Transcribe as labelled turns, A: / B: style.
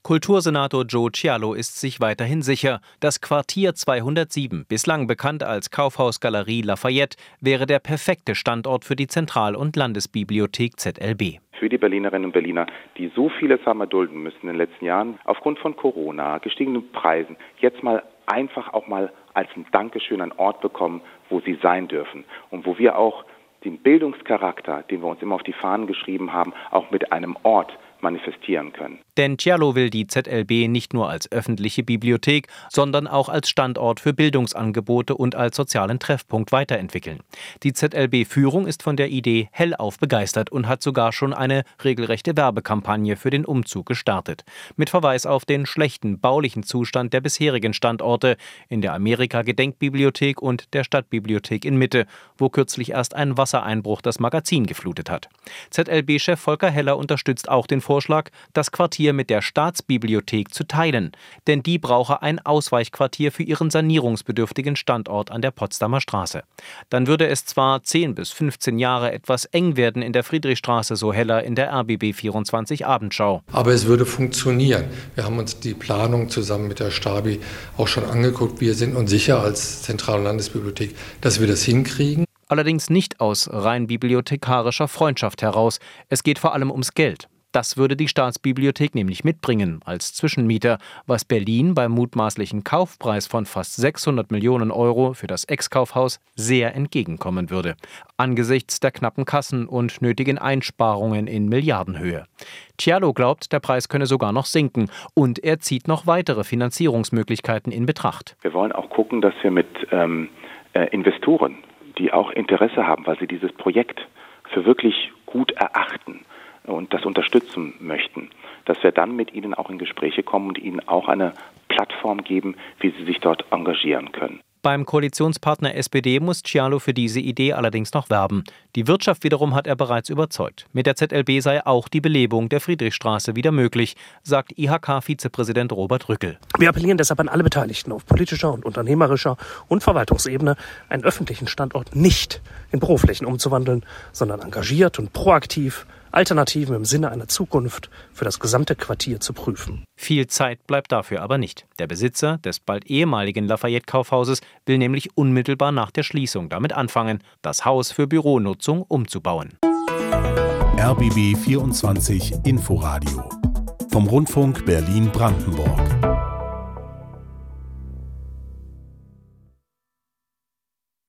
A: Kultursenator Joe Cialo ist sich weiterhin sicher, das Quartier 207, bislang bekannt als Kaufhaus Galerie Lafayette, wäre der perfekte Standort für die Zentral- und Landesbibliothek ZLB.
B: Für die Berlinerinnen und Berliner, die so vieles haben erdulden müssen in den letzten Jahren, aufgrund von Corona, gestiegenen Preisen, jetzt mal einfach auch mal als ein Dankeschön einen Ort bekommen, wo sie sein dürfen und wo wir auch den Bildungscharakter, den wir uns immer auf die Fahnen geschrieben haben, auch mit einem Ort manifestieren können.
A: Denn Cialo will die ZLB nicht nur als öffentliche Bibliothek, sondern auch als Standort für Bildungsangebote und als sozialen Treffpunkt weiterentwickeln. Die ZLB-Führung ist von der Idee hellauf begeistert und hat sogar schon eine regelrechte Werbekampagne für den Umzug gestartet. Mit Verweis auf den schlechten baulichen Zustand der bisherigen Standorte in der Amerika-Gedenkbibliothek und der Stadtbibliothek in Mitte, wo kürzlich erst ein Wassereinbruch das Magazin geflutet hat. ZLB-Chef Volker Heller unterstützt auch den Vorschlag, das Quartier mit der Staatsbibliothek zu teilen, denn die brauche ein Ausweichquartier für ihren sanierungsbedürftigen Standort an der Potsdamer Straße. Dann würde es zwar 10 bis 15 Jahre etwas eng werden in der Friedrichstraße, so Heller in der RBB24 Abendschau.
C: Aber es würde funktionieren. Wir haben uns die Planung zusammen mit der Stabi auch schon angeguckt. Wir sind uns sicher als Zentral- und Landesbibliothek, dass wir das hinkriegen.
A: Allerdings nicht aus rein bibliothekarischer Freundschaft heraus. Es geht vor allem ums Geld. Das würde die Staatsbibliothek nämlich mitbringen als Zwischenmieter, was Berlin beim mutmaßlichen Kaufpreis von fast 600 Millionen Euro für das Ex-Kaufhaus sehr entgegenkommen würde, angesichts der knappen Kassen und nötigen Einsparungen in Milliardenhöhe. Cialo glaubt, der Preis könne sogar noch sinken und er zieht noch weitere Finanzierungsmöglichkeiten in Betracht.
B: Wir wollen auch gucken, dass wir mit Investoren, die auch Interesse haben, weil sie dieses Projekt für wirklich gut erachten und das unterstützen möchten, dass wir dann mit ihnen auch in Gespräche kommen und ihnen auch eine Plattform geben, wie sie sich dort engagieren können.
A: Beim Koalitionspartner SPD muss Cialo für diese Idee allerdings noch werben. Die Wirtschaft wiederum hat er bereits überzeugt. Mit der ZLB sei auch die Belebung der Friedrichstraße wieder möglich, sagt IHK-Vizepräsident Robert Rückel.
D: Wir appellieren deshalb an alle Beteiligten auf politischer und unternehmerischer und Verwaltungsebene, einen öffentlichen Standort nicht in Büroflächen umzuwandeln, sondern engagiert und proaktiv Alternativen im Sinne einer Zukunft für das gesamte Quartier zu prüfen.
A: Viel Zeit bleibt dafür aber nicht. Der Besitzer des bald ehemaligen Lafayette-Kaufhauses will nämlich unmittelbar nach der Schließung damit anfangen, das Haus für Büronutzung umzubauen.
E: RBB 24 Inforadio vom Rundfunk Berlin-Brandenburg.